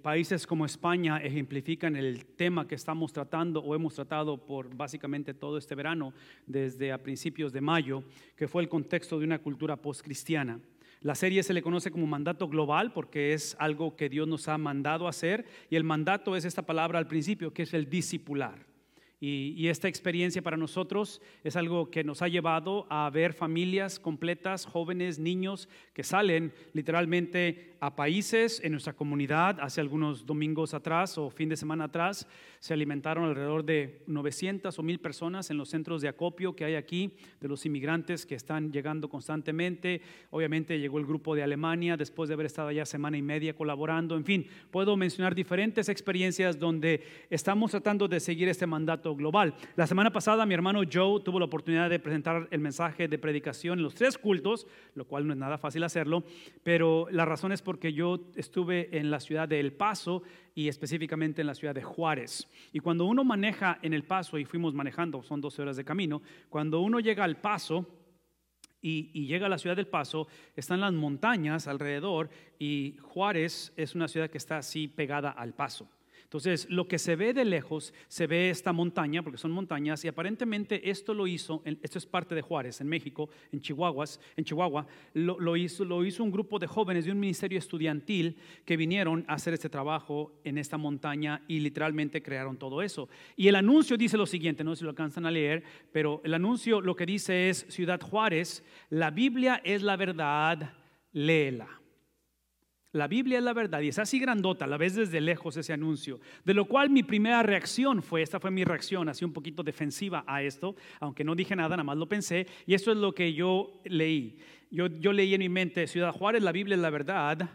países como España ejemplifican el tema que estamos tratando o hemos tratado por básicamente todo este verano, desde a principios de mayo, que fue el contexto de una cultura postcristiana. La serie se le conoce como mandato global porque es algo que Dios nos ha mandado a hacer, y el mandato es esta palabra al principio, que es el discipular. Y esta experiencia para nosotros es algo que nos ha llevado a ver familias completas, jóvenes, niños que salen literalmente a países en nuestra comunidad. Hace algunos domingos atrás o fin de semana atrás se alimentaron alrededor de 900 o 1000 personas en los centros de acopio que hay aquí, de los inmigrantes que están llegando constantemente. Obviamente llegó el grupo de Alemania después de haber estado allá semana y media colaborando. En fin, puedo mencionar diferentes experiencias donde estamos tratando de seguir este mandato global. La semana pasada mi hermano Joe tuvo la oportunidad de presentar el mensaje de predicación en los 3 cultos, lo cual no es nada fácil hacerlo, pero la razón es porque yo estuve en la ciudad de El Paso y específicamente en la ciudad de Juárez. Y cuando uno maneja en El Paso, y fuimos manejando, son 12 horas de camino, cuando uno llega al Paso y llega a la ciudad del Paso, están las montañas alrededor, y Juárez es una ciudad que está así pegada al Paso. Entonces, lo que se ve de lejos, se ve esta montaña, porque son montañas, y aparentemente esto es parte de Juárez, en México, en Chihuahua, lo hizo un grupo de jóvenes de un ministerio estudiantil que vinieron a hacer este trabajo en esta montaña y literalmente crearon todo eso. Y el anuncio dice lo siguiente, no sé si lo alcanzan a leer, pero el anuncio lo que dice es: Ciudad Juárez, la Biblia es la verdad, léela. La Biblia es la verdad, y es así grandota, la ves desde lejos ese anuncio. De lo cual mi primera reacción esta fue mi reacción, así un poquito defensiva a esto, aunque no dije nada, nada más lo pensé, y esto es lo que yo leí. Yo leí en mi mente: Ciudad Juárez, la Biblia es la verdad.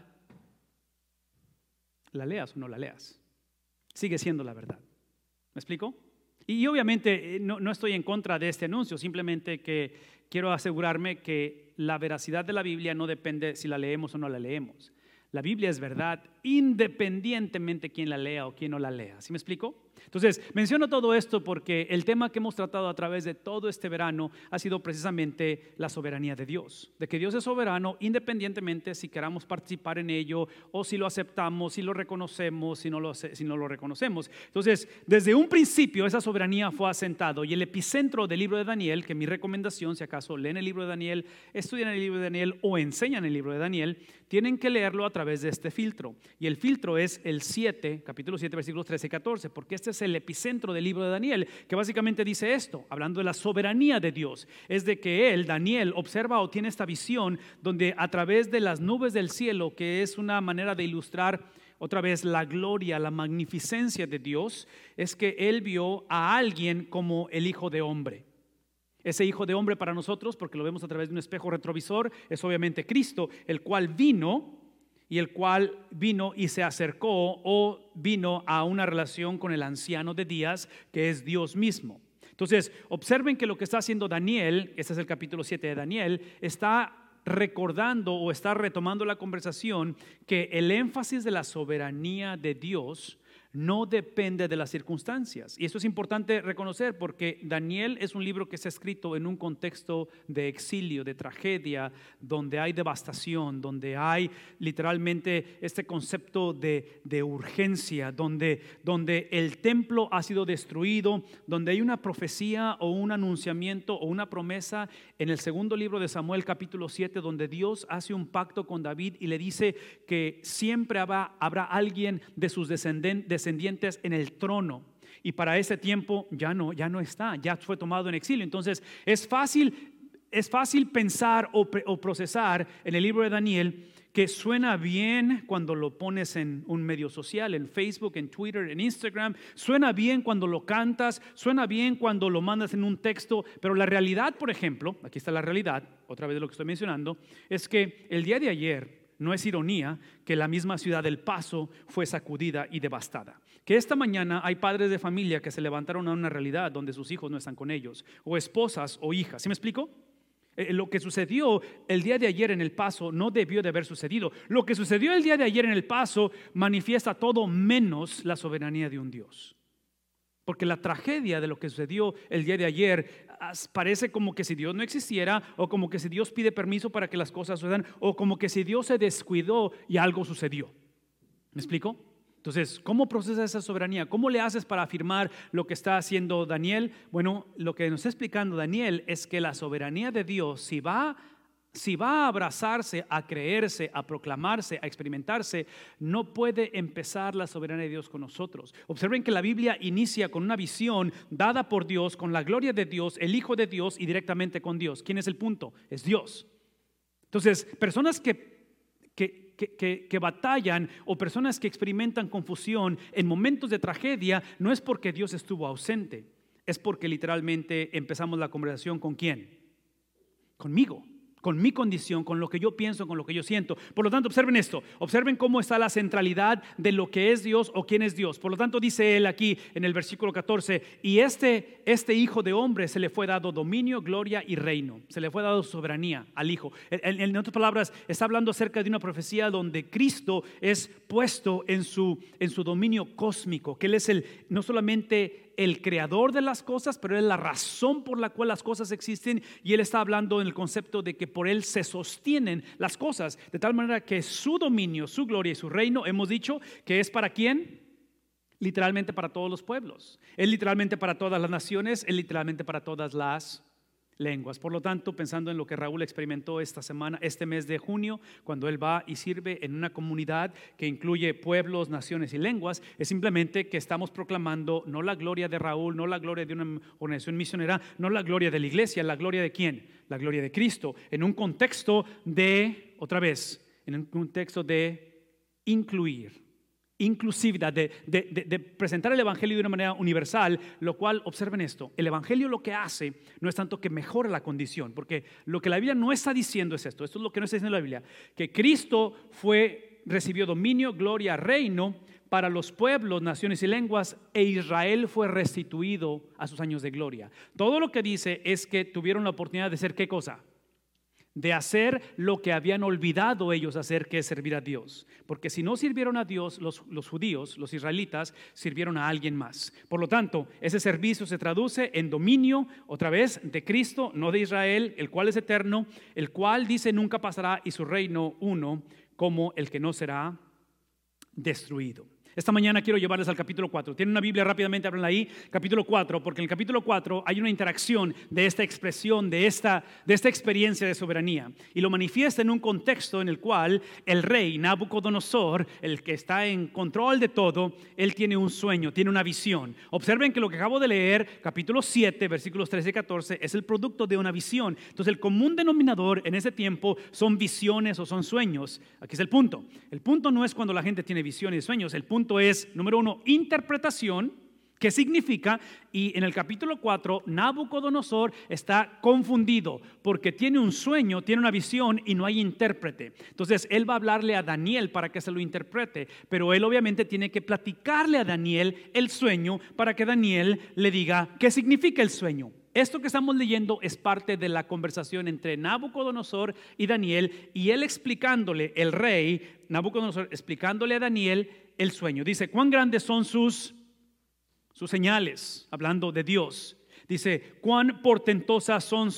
La leas o no la leas, sigue siendo la verdad. ¿Me explico? Y obviamente no estoy en contra de este anuncio, simplemente que quiero asegurarme que la veracidad de la Biblia no depende si la leemos o no la leemos. La Biblia es verdad independientemente quién la lea o quién no la lea. ¿Sí me explico? Entonces, menciono todo esto porque el tema que hemos tratado a través de todo este verano ha sido precisamente la soberanía de Dios. De que Dios es soberano independientemente si queramos participar en ello o si lo aceptamos, si lo reconocemos, si no lo reconocemos. Entonces, desde un principio esa soberanía fue asentado, y el epicentro del libro de Daniel, que mi recomendación, si acaso leen el libro de Daniel, estudian el libro de Daniel o enseñan el libro de Daniel, tienen que leerlo a través de este filtro. Y el filtro es el 7, capítulo 7, versículos 13 y 14, porque este es el epicentro del libro de Daniel, que básicamente dice esto, hablando de la soberanía de Dios. Es de que Daniel, observa o tiene esta visión donde a través de las nubes del cielo, que es una manera de ilustrar otra vez la gloria, la magnificencia de Dios, es que él vio a alguien como el Hijo de Hombre. Ese Hijo de Hombre para nosotros, porque lo vemos a través de un espejo retrovisor, es obviamente Cristo, el cual vino y se acercó o vino a una relación con el anciano de días, que es Dios mismo. Entonces, observen que lo que está haciendo Daniel, este es el capítulo 7 de Daniel, está recordando o está retomando la conversación que el énfasis de la soberanía de Dios no depende de las circunstancias. Y esto es importante reconocer porque Daniel es un libro que está escrito en un contexto de exilio, de tragedia, donde hay devastación, donde hay literalmente este concepto de urgencia, donde el templo ha sido destruido, donde hay una profecía o un anunciamiento o una promesa en el segundo libro de Samuel, capítulo 7, donde Dios hace un pacto con David y le dice que siempre habrá alguien de sus descendientes en el trono, y para ese tiempo ya no está, ya fue tomado en exilio. Entonces es fácil pensar o procesar en el libro de Daniel que suena bien cuando lo pones en un medio social, en Facebook, en Twitter, en Instagram, suena bien cuando lo cantas, suena bien cuando lo mandas en un texto, pero la realidad, por ejemplo, aquí está la realidad, otra vez de lo que estoy mencionando, es que el día de ayer, no es ironía que la misma ciudad del Paso fue sacudida y devastada. Que esta mañana hay padres de familia que se levantaron a una realidad donde sus hijos no están con ellos, o esposas o hijas. ¿Sí me explico? Lo que sucedió el día de ayer en El Paso no debió de haber sucedido. Lo que sucedió el día de ayer en El Paso manifiesta todo menos la soberanía de un Dios. Porque la tragedia de lo que sucedió el día de ayer parece como que si Dios no existiera, o como que si Dios pide permiso para que las cosas sucedan, o como que si Dios se descuidó y algo sucedió. ¿Me explico? Entonces, ¿cómo procesas esa soberanía? ¿Cómo le haces para afirmar lo que está haciendo Daniel? Bueno, lo que nos está explicando Daniel es que la soberanía de Dios, si va a abrazarse, a creerse, a proclamarse, a experimentarse, no puede empezar la soberanía de Dios con nosotros. Observen que la Biblia inicia con una visión dada por Dios, con la gloria de Dios, el Hijo de Dios y directamente con Dios. ¿Quién es el punto? Es Dios. Entonces, personas que batallan o personas que experimentan confusión en momentos de tragedia, no es porque Dios estuvo ausente, es porque literalmente empezamos la conversación ¿con quién? Conmigo, con mi condición, con lo que yo pienso, con lo que yo siento. Por lo tanto, observen esto, observen cómo está la centralidad de lo que es Dios o quién es Dios. Por lo tanto, dice él aquí en el versículo 14, y este Hijo de hombre se le fue dado dominio, gloria y reino. Se le fue dado soberanía al Hijo. En otras palabras, está hablando acerca de una profecía donde Cristo es puesto en su dominio cósmico, que Él es no solamente el creador de las cosas, pero Él es la razón por la cual las cosas existen, y Él está hablando en el concepto de que por Él se sostienen las cosas, de tal manera que su dominio, su gloria y su reino, hemos dicho que es para ¿quién? Literalmente para todos los pueblos, es literalmente para todas las naciones, es literalmente para todas las lenguas. Por lo tanto, pensando en lo que Raúl experimentó esta semana, este mes de junio, cuando él va y sirve en una comunidad que incluye pueblos, naciones y lenguas, es simplemente que estamos proclamando no la gloria de Raúl, no la gloria de una organización misionera, no la gloria de la iglesia, la gloria de ¿quién? La gloria de Cristo, en un contexto de, otra vez, en un contexto de inclusividad, de presentar el evangelio de una manera universal, lo cual, observen esto, el evangelio lo que hace no es tanto que mejore la condición, porque lo que la Biblia no está diciendo es esto es lo que no está diciendo la Biblia, que Cristo recibió dominio, gloria, reino para los pueblos, naciones y lenguas, e Israel fue restituido a sus años de gloria. Todo lo que dice es que tuvieron la oportunidad de ser ¿qué cosa? De hacer lo que habían olvidado ellos hacer, que es servir a Dios. Porque si no sirvieron a Dios, los judíos, los israelitas, sirvieron a alguien más. Por lo tanto, ese servicio se traduce en dominio, otra vez, de Cristo, no de Israel, el cual es eterno, el cual dice nunca pasará, y su reino uno, como el que no será destruido. Esta mañana quiero llevarles al capítulo 4. ¿Tienen una Biblia? Rápidamente ábranla ahí, capítulo 4, porque en el capítulo 4 hay una interacción de esta expresión, de esta experiencia de soberanía, y lo manifiesta en un contexto en el cual el rey Nabucodonosor, el que está en control de todo, él tiene un sueño, tiene una visión. Observen que lo que acabo de leer, capítulo 7, versículos 13 y 14, es el producto de una visión. Entonces el común denominador en ese tiempo son visiones o son sueños. Aquí es el punto. El punto no es cuando la gente tiene visiones y sueños, el punto es, número uno, interpretación. ¿Qué significa? Y en el capítulo 4, Nabucodonosor está confundido porque tiene un sueño, tiene una visión y no hay intérprete. Entonces él va a hablarle a Daniel para que se lo interprete, pero él obviamente tiene que platicarle a Daniel el sueño para que Daniel le diga qué significa el sueño. Esto que estamos leyendo es parte de la conversación entre Nabucodonosor y Daniel, y él explicándole, el rey Nabucodonosor explicándole a Daniel el sueño. Dice, ¿cuán grandes son sus señales? Hablando de Dios. Dice, ¿cuán portentosas son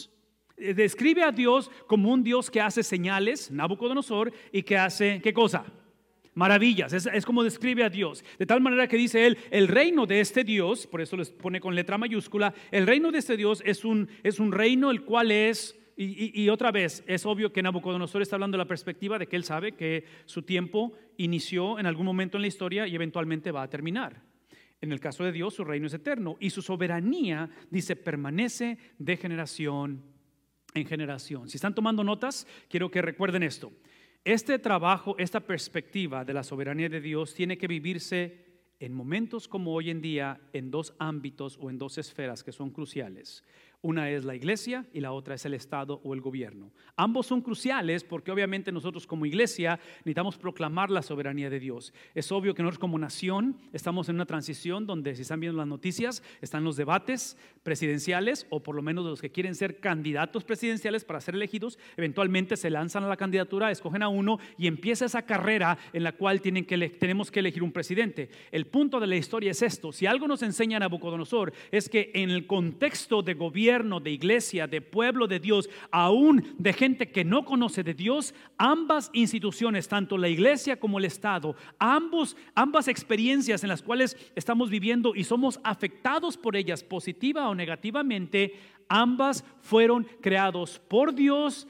describe a Dios como un Dios que hace señales, Nabucodonosor, y que hace, ¿qué cosa? Maravillas. Es como describe a Dios. De tal manera que dice él, el reino de este Dios, por eso les pone con letra mayúscula, el reino de este Dios es un reino el cual es, y otra vez, es obvio que Nabucodonosor está hablando de la perspectiva de que él sabe que su tiempo inició en algún momento en la historia y eventualmente va a terminar. En el caso de Dios, su reino es eterno y su soberanía, dice, permanece de generación en generación. Si están tomando notas, quiero que recuerden esto. Este trabajo, esta perspectiva de la soberanía de Dios tiene que vivirse en momentos como hoy en día en dos ámbitos o en dos esferas que son cruciales. Una es la iglesia y la otra es el Estado o el gobierno. Ambos son cruciales porque obviamente nosotros como iglesia necesitamos proclamar la soberanía de Dios. Es obvio que nosotros como nación estamos en una transición donde, si están viendo las noticias, están los debates presidenciales, o por lo menos de los que quieren ser candidatos presidenciales para ser elegidos. Eventualmente se lanzan a la candidatura, escogen a uno y empieza esa carrera en la cual tenemos que elegir un presidente. El punto de la historia es esto: si algo nos enseña Nabucodonosor es que en el contexto de gobierno gobierno, de iglesia, de pueblo de Dios, aún de gente que no conoce de Dios, ambas instituciones, tanto la iglesia como el Estado, ambas experiencias en las cuales estamos viviendo y somos afectados por ellas, positiva o negativamente, ambas fueron creados por Dios,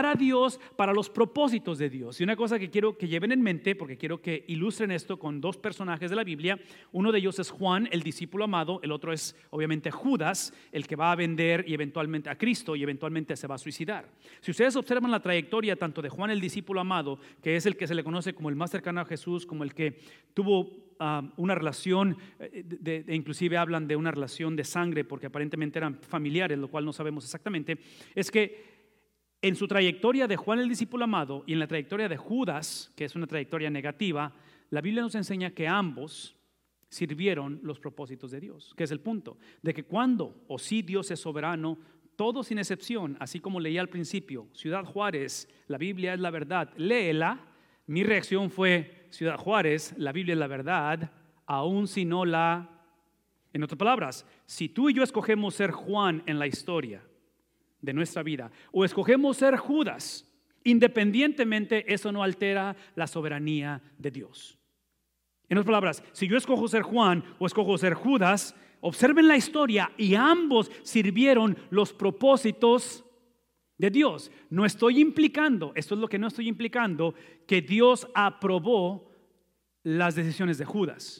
para los propósitos de Dios. Y una cosa que quiero que lleven en mente, porque quiero que ilustren esto con dos personajes de la Biblia. Uno de ellos es Juan, el discípulo amado. El otro es obviamente Judas, el que va a vender y eventualmente a Cristo y eventualmente se va a suicidar. Si ustedes observan la trayectoria tanto de Juan, el discípulo amado, que es el que se le conoce como el más cercano a Jesús, como el que tuvo una relación, inclusive hablan de una relación de sangre, porque aparentemente eran familiares, lo cual no sabemos exactamente, es que en su trayectoria de Juan el discípulo amado y en la trayectoria de Judas, que es una trayectoria negativa, la Biblia nos enseña que ambos sirvieron los propósitos de Dios, que es el punto, de que cuando o si Dios es soberano, todo sin excepción, así como leía al principio, Ciudad Juárez, la Biblia es la verdad, léela. Mi reacción fue, Ciudad Juárez, la Biblia es la verdad, aun si no la... En otras palabras, si tú y yo escogemos ser Juan en la historia de nuestra vida, o escogemos ser Judas, independientemente, eso no altera la soberanía de Dios. En otras palabras, si yo escojo ser Juan o escojo ser Judas, observen la historia y ambos sirvieron los propósitos de Dios. No estoy implicando, esto es lo que no estoy implicando, que Dios aprobó las decisiones de Judas.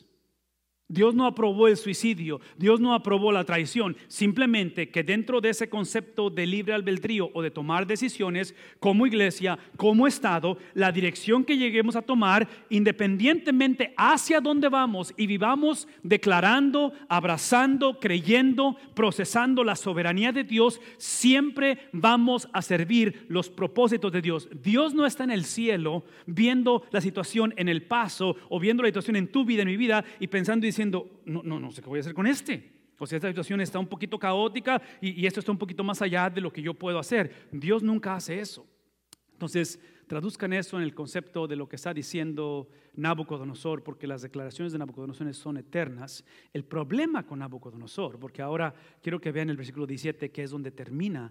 Dios no aprobó el suicidio, Dios no aprobó la traición, simplemente que dentro de ese concepto de libre albedrío o de tomar decisiones como iglesia, como Estado, la dirección que lleguemos a tomar, independientemente hacia dónde vamos y vivamos declarando, abrazando, creyendo, procesando la soberanía de Dios, siempre vamos a servir los propósitos de Dios. Dios no está en el cielo viendo la situación en El Paso o viendo la situación en tu vida, en mi vida y pensando y diciendo, no sé qué voy a hacer con este. O sea, esta situación está un poquito caótica y esto está un poquito más allá de lo que yo puedo hacer. Dios nunca hace eso. Entonces, traduzcan eso en el concepto de lo que está diciendo Nabucodonosor, porque las declaraciones de Nabucodonosor son eternas. El problema con Nabucodonosor, porque ahora quiero que vean el versículo 17, que es donde termina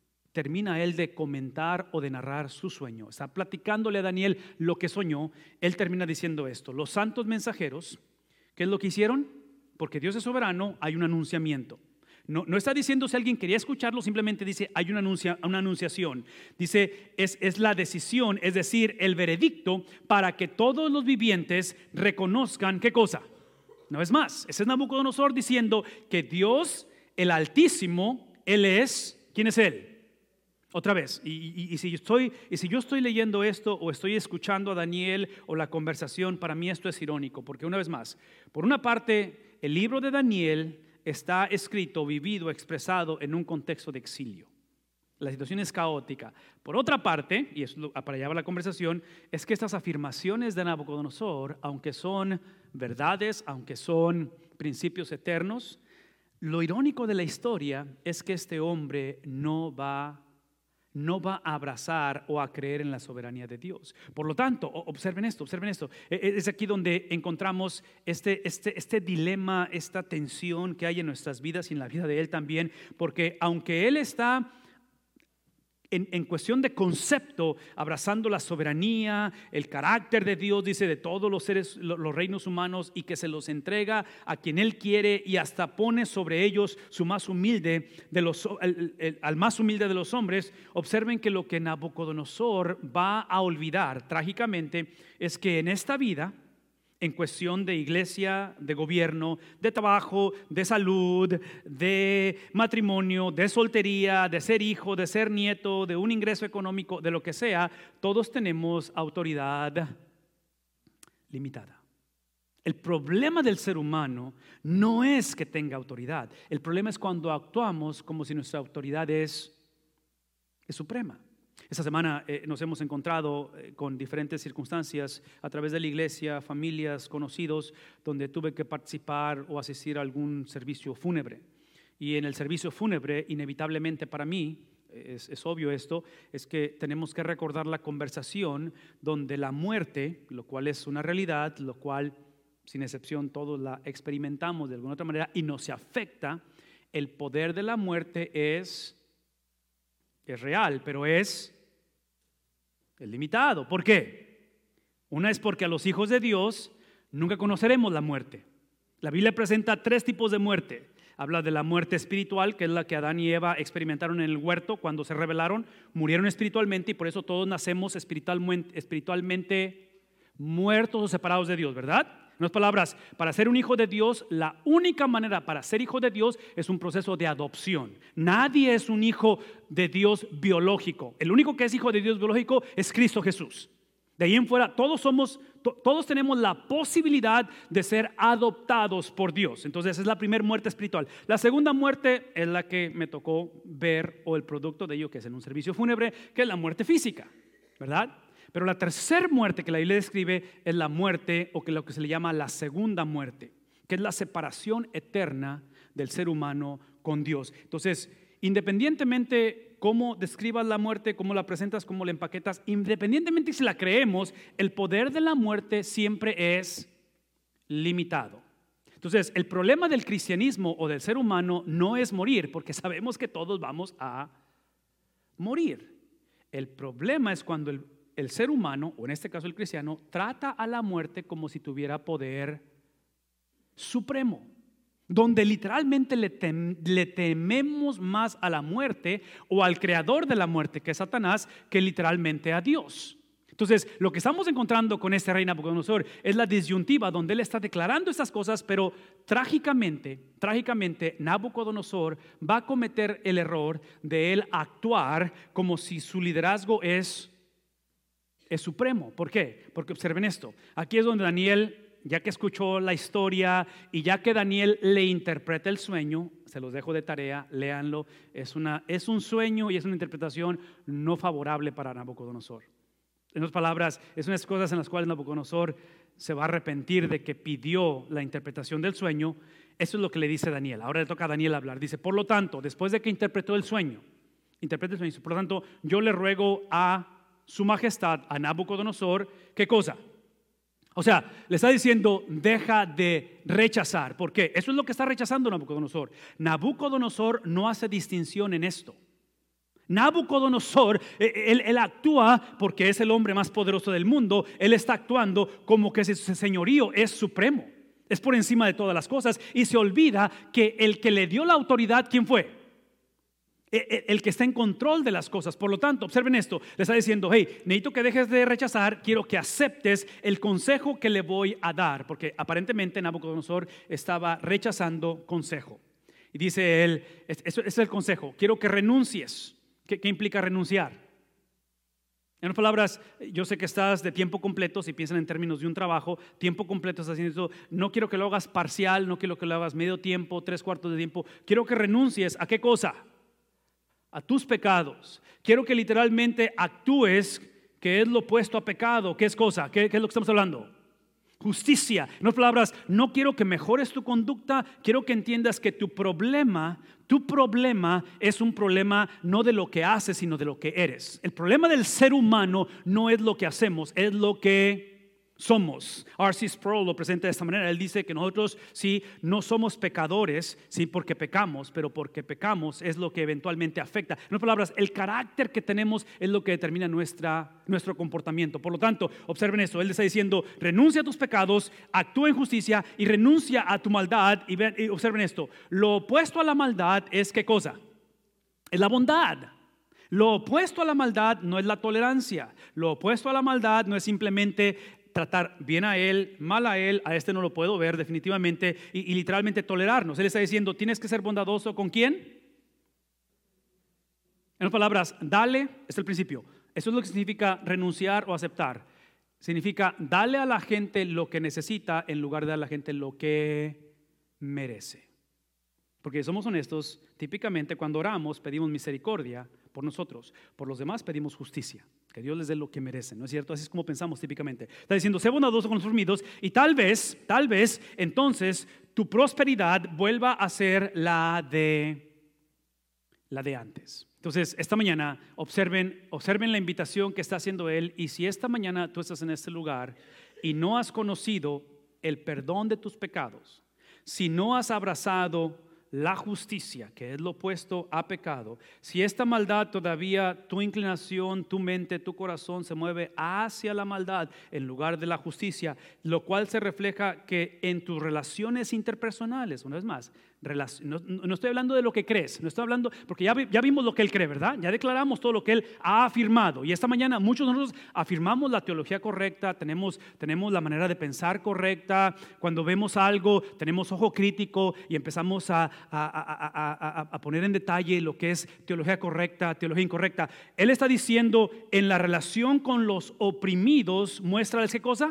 él de comentar o de narrar su sueño. Está platicándole a Daniel lo que soñó. Él termina diciendo esto: los santos mensajeros, ¿qué es lo que hicieron? Porque Dios es soberano, hay un anunciamiento. No está diciendo si alguien quería escucharlo, simplemente dice hay una anunciación. Dice es la decisión, es decir, el veredicto para que todos los vivientes reconozcan ¿qué cosa? No es más, ese es Nabucodonosor diciendo que Dios, el Altísimo, Él es, ¿quién es Él? Otra vez, y si yo estoy leyendo esto o estoy escuchando a Daniel o la conversación, para mí esto es irónico, porque una vez más, por una parte, el libro de Daniel está escrito, vivido, expresado en un contexto de exilio. La situación es caótica. Por otra parte, y eso para allá va la conversación, es que estas afirmaciones de Nabucodonosor, aunque son verdades, aunque son principios eternos, lo irónico de la historia es que este hombre no va a abrazar o a creer en la soberanía de Dios. Por lo tanto, observen esto. Es aquí donde encontramos este dilema, esta tensión que hay en nuestras vidas y en la vida de él también, porque aunque él está en cuestión de concepto, abrazando la soberanía, el carácter de Dios, dice, de todos los seres, los reinos humanos, y que se los entrega a quien Él quiere y hasta pone sobre ellos su más humilde al más humilde de los hombres. Observen que lo que Nabucodonosor va a olvidar trágicamente es que en esta vida, en cuestión de iglesia, de gobierno, de trabajo, de salud, de matrimonio, de soltería, de ser hijo, de ser nieto, de un ingreso económico, de lo que sea, todos tenemos autoridad limitada. El problema del ser humano no es que tenga autoridad. El problema es cuando actuamos como si nuestra autoridad es suprema. Esta semana nos hemos encontrado con diferentes circunstancias a través de la iglesia, familias, conocidos, donde tuve que participar o asistir a algún servicio fúnebre. Y en el servicio fúnebre, inevitablemente para mí, es obvio esto, es que tenemos que recordar la conversación donde la muerte, lo cual es una realidad, lo cual sin excepción todos la experimentamos de alguna otra manera y nos afecta. el poder de la muerte es real, pero es limitado. ¿Por qué? Una es porque a los hijos de Dios nunca conoceremos la muerte. La Biblia presenta 3 tipos de muerte. Habla de la muerte espiritual, que es la que Adán y Eva experimentaron en el huerto cuando se rebelaron, murieron espiritualmente y por eso todos nacemos espiritualmente muertos o separados de Dios, ¿verdad? En otras palabras, para ser un hijo de Dios, la única manera para ser hijo de Dios es un proceso de adopción. Nadie es un hijo de Dios biológico. El único que es hijo de Dios biológico es Cristo Jesús. De ahí en fuera, todos tenemos la posibilidad de ser adoptados por Dios. Entonces, esa es la primera muerte espiritual. La segunda muerte es la que me tocó ver, o el producto de ello, que es en un servicio fúnebre, que es la muerte física, ¿verdad? Pero la tercera muerte que la Biblia describe es la muerte, o que lo que se le llama la segunda muerte, que es la separación eterna del ser humano con Dios. Entonces, independientemente cómo describas la muerte, cómo la presentas, cómo la empaquetas, independientemente si la creemos, el poder de la muerte siempre es limitado. Entonces, el problema del cristianismo o del ser humano no es morir, porque sabemos que todos vamos a morir. El problema es cuando el ser humano, o en este caso el cristiano, trata a la muerte como si tuviera poder supremo, donde literalmente le tememos más a la muerte o al creador de la muerte, que es Satanás, que literalmente a Dios. Entonces, lo que estamos encontrando con este rey Nabucodonosor es la disyuntiva donde él está declarando estas cosas, pero trágicamente, Nabucodonosor va a cometer el error de él actuar como si su liderazgo es supremo. ¿Por qué? Porque observen esto. Aquí es donde Daniel, ya que escuchó la historia y ya que Daniel le interpreta el sueño, se los dejo de tarea, léanlo. Es un sueño y es una interpretación no favorable para Nabucodonosor. En otras palabras, es unas cosas en las cuales Nabucodonosor se va a arrepentir de que pidió la interpretación del sueño. Eso es lo que le dice Daniel. Ahora le toca a Daniel hablar. Dice, por lo tanto, después de que interpreta el sueño, por lo tanto, yo le ruego a su majestad, a Nabucodonosor, ¿qué cosa? O sea, le está diciendo, deja de rechazar. ¿Por qué? Eso es lo que está rechazando Nabucodonosor. Nabucodonosor no hace distinción en esto. Nabucodonosor, él actúa porque es el hombre más poderoso del mundo. Él está actuando como que su señorío es supremo, es por encima de todas las cosas, y se olvida que el que le dio la autoridad, ¿quién fue? El que está en control de las cosas. Por lo tanto, observen esto, le está diciendo, hey, necesito que dejes de rechazar, quiero que aceptes el consejo que le voy a dar, porque aparentemente Nabucodonosor estaba rechazando consejo. Y dice él, eso es el consejo, quiero que renuncies. ¿Qué implica renunciar? En otras palabras, yo sé que estás de tiempo completo, si piensan en términos de un trabajo, tiempo completo estás haciendo eso. No quiero que lo hagas parcial, no quiero que lo hagas medio tiempo, 3/4 de tiempo. Quiero que renuncies, ¿a qué cosa? A tus pecados. Quiero que literalmente actúes, que es lo opuesto a pecado. ¿Qué es cosa? ¿Qué es lo que estamos hablando? Justicia. En otras palabras, no quiero que mejores tu conducta, quiero que entiendas que tu problema es un problema no de lo que haces, sino de lo que eres. El problema del ser humano no es lo que hacemos, es lo que somos. R.C. Sproul lo presenta de esta manera. Él dice que nosotros sí no somos pecadores, sí, porque pecamos, pero porque pecamos es lo que eventualmente afecta. En otras palabras, el carácter que tenemos es lo que determina nuestro comportamiento. Por lo tanto, observen esto. Él está diciendo, renuncia a tus pecados, actúa en justicia y renuncia a tu maldad. Y observen esto. Lo opuesto a la maldad es ¿qué cosa? Es la bondad. Lo opuesto a la maldad no es la tolerancia. Lo opuesto a la maldad no es simplemente tratar bien a él, mal a él, a este no lo puedo ver definitivamente, y literalmente tolerarnos. Él está diciendo, tienes que ser bondadoso ¿con quién? En otras palabras, dale, es el principio. Eso es lo que significa renunciar o aceptar. Significa dale a la gente lo que necesita en lugar de darle a la gente lo que merece. Porque somos honestos, típicamente cuando oramos pedimos misericordia por nosotros, por los demás pedimos justicia, que Dios les dé lo que merecen, ¿no es cierto? Así es como pensamos típicamente. Está diciendo, sé bondadoso con los oprimidos y tal vez, entonces tu prosperidad vuelva a ser la de antes. Entonces, esta mañana observen la invitación que está haciendo él, y si esta mañana tú estás en este lugar y no has conocido el perdón de tus pecados, si no has abrazado la justicia, que es lo opuesto a pecado, si esta maldad todavía, tu inclinación, tu mente, tu corazón se mueve hacia la maldad en lugar de la justicia, lo cual se refleja que en tus relaciones interpersonales, una vez más, no estoy hablando de lo que crees, no estoy hablando, porque ya vimos lo que él cree, ¿verdad? Ya declaramos todo lo que él ha afirmado, y esta mañana muchos de nosotros afirmamos la teología correcta, tenemos la manera de pensar correcta, cuando vemos algo tenemos ojo crítico y empezamos a poner en detalle lo que es teología correcta, teología incorrecta. Él está diciendo, en la relación con los oprimidos, muéstrales ¿qué cosa?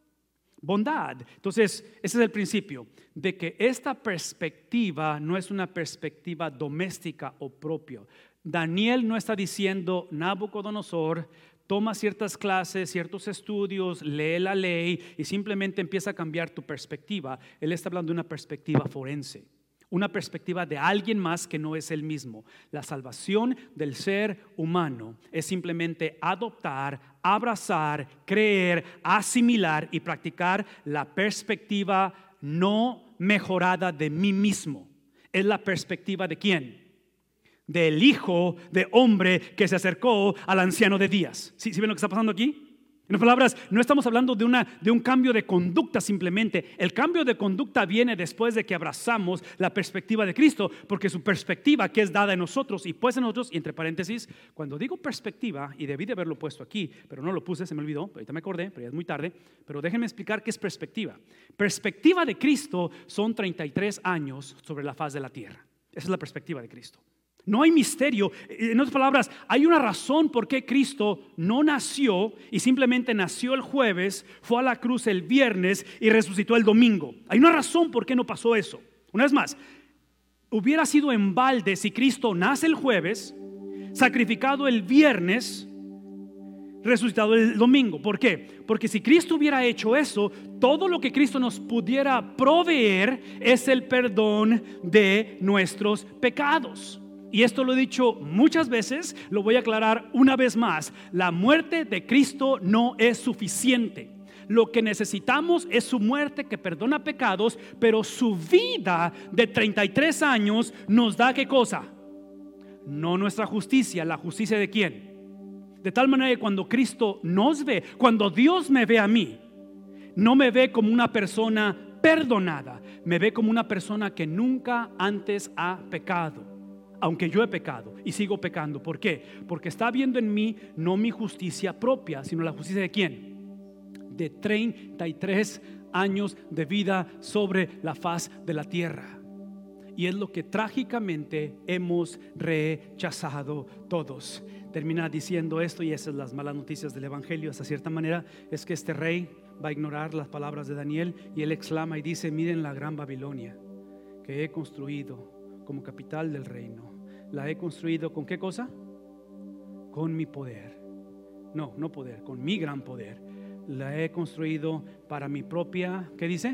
Bondad. Entonces, ese es el principio, de que esta perspectiva no es una perspectiva doméstica o propia. Daniel no está diciendo, Nabucodonosor, toma ciertas clases, ciertos estudios, lee la ley y simplemente empieza a cambiar tu perspectiva. Él está hablando de una perspectiva forense, una perspectiva de alguien más que no es él mismo. La salvación del ser humano es simplemente adoptar, abrazar, creer, asimilar y practicar la perspectiva no mejorada de mí mismo. Es la perspectiva de ¿quién? Del hijo de hombre que se acercó al anciano de días. ¿Sí ven lo que está pasando aquí? En otras palabras, no estamos hablando de un cambio de conducta simplemente. El cambio de conducta viene después de que abrazamos la perspectiva de Cristo, porque su perspectiva que es dada en nosotros y pues en nosotros, y entre paréntesis, cuando digo perspectiva, y debí de haberlo puesto aquí, pero no lo puse, se me olvidó, ahorita me acordé, pero ya es muy tarde, pero déjenme explicar qué es perspectiva. Perspectiva de Cristo son 33 años sobre la faz de la tierra. Esa es la perspectiva de Cristo. No hay misterio. En otras palabras, hay una razón por qué Cristo no nació y simplemente nació el jueves, fue a la cruz el viernes y resucitó el domingo. Hay una razón por qué no pasó eso. Una vez más, hubiera sido en balde si Cristo nace el jueves, sacrificado el viernes, resucitado el domingo. ¿Por qué? Porque si Cristo hubiera hecho eso, todo lo que Cristo nos pudiera proveer es el perdón de nuestros pecados. Y esto lo he dicho muchas veces, lo voy a aclarar una vez más. La muerte de Cristo no es suficiente. Lo que necesitamos es su muerte que perdona pecados, pero su vida de 33 años nos da ¿qué cosa? No nuestra justicia, la justicia de ¿quién? De tal manera que cuando Cristo nos ve, cuando Dios me ve a mí, no me ve como una persona perdonada, me ve como una persona que nunca antes ha pecado. Aunque yo he pecado y sigo pecando. ¿Por qué? Porque está viendo en mí no mi justicia propia, sino la justicia de ¿quién? De 33 años de vida sobre la faz de la tierra. Y es lo que trágicamente hemos rechazado todos. Termina diciendo esto, y esas son las malas noticias del evangelio. Hasta cierta manera es que este rey va a ignorar las palabras de Daniel, y él exclama y dice: miren la gran Babilonia que he construido como capital del reino. La he construido ¿con qué cosa? Con mi poder. No poder, con mi gran poder. La he construido para mi propia, ¿qué dice?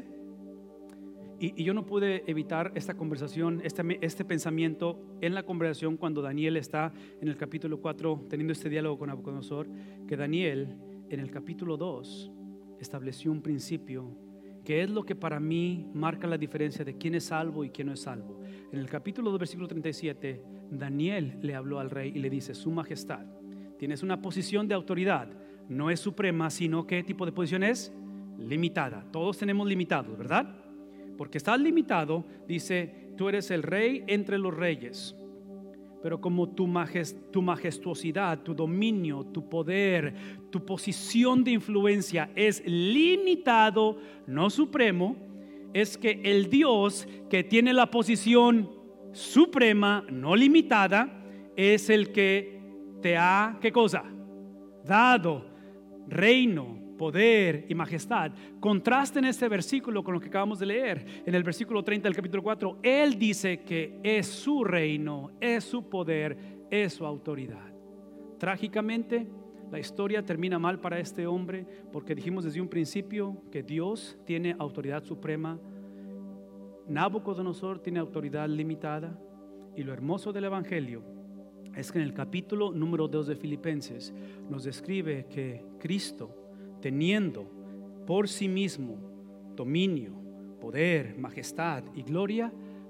Y yo no pude evitar esta conversación, este pensamiento en la conversación cuando Daniel está en el capítulo 4 teniendo este diálogo con Nabucodonosor, que Daniel en el capítulo 2 estableció un principio que es lo que para mí marca la diferencia de quién es salvo y quién no es salvo. En el capítulo 2 versículo 37, Daniel le habló al rey y le dice: su majestad, tienes una posición de autoridad, no es suprema, sino ¿qué tipo de posición es? Limitada. Todos tenemos limitados, ¿verdad? Porque estás limitado, dice: tú eres el rey entre los reyes, pero como tu majestuosidad, tu dominio, tu poder, tu posición de influencia es limitado, no supremo, es que el Dios que tiene la posición suprema, no limitada, es el que te ha, ¿qué cosa? Dado reino, poder y majestad. Contrasten este versículo con lo que acabamos de leer. En el versículo 30 del capítulo 4, Él dice que es su reino, es su poder, es su autoridad. Trágicamente, la historia termina mal para este hombre, porque dijimos desde un principio que Dios tiene autoridad suprema, Nabucodonosor tiene autoridad limitada. Y lo hermoso del evangelio es que en el capítulo número 2 de Filipenses nos describe que Cristo, teniendo por sí mismo dominio, poder, majestad y gloria,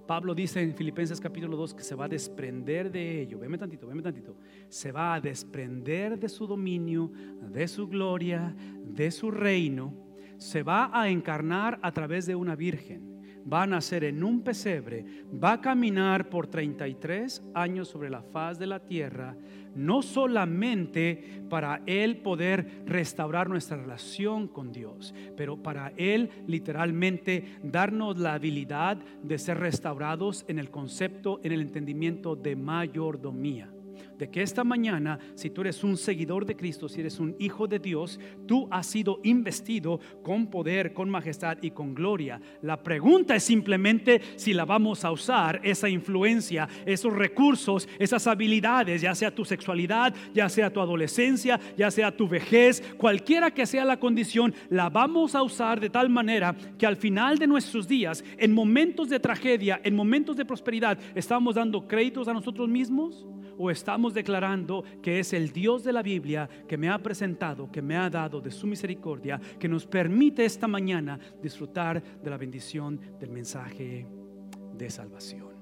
Pablo dice en Filipenses capítulo 2 que se va a desprender de ello. Veme tantito. Se va a desprender de su dominio, de su gloria, de su reino. Se va a encarnar a través de una virgen. Va a nacer en un pesebre, va a caminar por 33 años sobre la faz de la tierra, no solamente para Él poder restaurar nuestra relación con Dios, pero para Él literalmente darnos la habilidad de ser restaurados en el concepto, en el entendimiento de mayordomía. De que esta mañana, si tú eres un seguidor de Cristo, si eres un hijo de Dios, tú has sido investido con poder, con majestad y con gloria. La pregunta es simplemente si la vamos a usar, esa influencia, esos recursos, esas habilidades, ya sea tu sexualidad, ya sea tu adolescencia, ya sea tu vejez, cualquiera que sea la condición, la vamos a usar de tal manera que al final de nuestros días, en momentos de tragedia, en momentos de prosperidad, ¿estamos dando créditos a nosotros mismos? ¿O estamos declarando que es el Dios de la Biblia que me ha presentado, que me ha dado de su misericordia, que nos permite esta mañana disfrutar de la bendición del mensaje de salvación?